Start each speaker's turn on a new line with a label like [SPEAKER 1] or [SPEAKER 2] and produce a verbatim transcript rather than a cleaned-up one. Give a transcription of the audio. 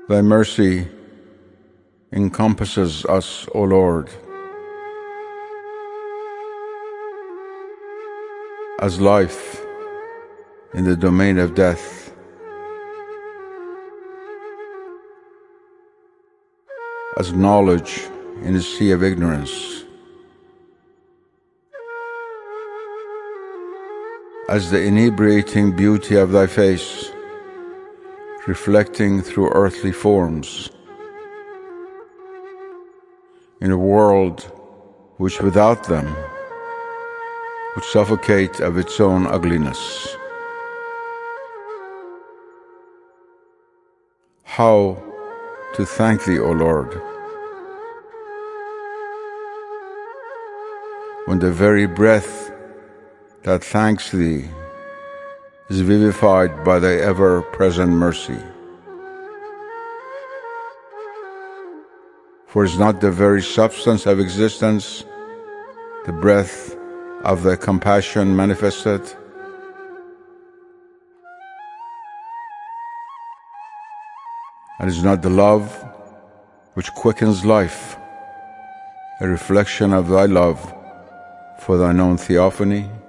[SPEAKER 1] Thy mercy encompasses us, O Lord, as life in the domain of death, as knowledge in the sea of ignorance, as the inebriating beauty of thy face, reflecting through earthly forms, in a world which without them would suffocate of its own ugliness. How to thank thee, O Lord, when the very breath that thanks thee is vivified by thy ever-present mercy. For is not the very substance of existence the breath of thy compassion manifested? And is not the love which quickens life a reflection of thy love for thine own theophany?